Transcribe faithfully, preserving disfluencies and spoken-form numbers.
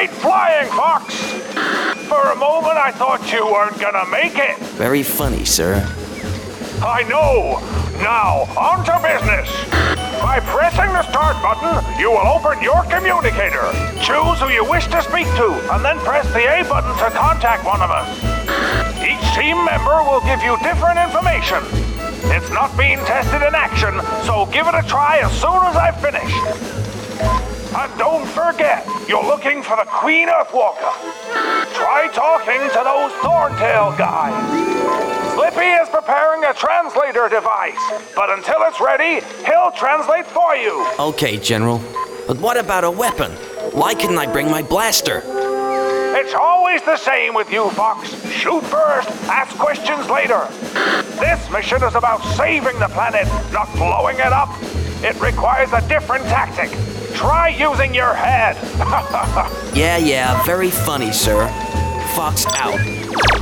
Great flying, Fox! For a moment, I thought you weren't gonna make it. Very funny, sir. I know. Now, on to business. By pressing the start button, you will open your communicator. Choose who you wish to speak to, and then press the A button to contact one of us. Each team member will give you different information. It's not being tested in action, so give it a try as soon as I've finished. And don't forget, you're looking for the Queen Earthwalker. Try talking to those Thorntail guys. Slippy is preparing a translator device, but until it's ready, he'll translate for you. Okay, General. But what about a weapon? Why couldn't I bring my blaster? It's always the same with you, Fox. Shoot first, ask questions later. This mission is about saving the planet, not blowing it up. It requires a different tactic. Try using your head. Yeah, yeah, very funny, sir. Fox out.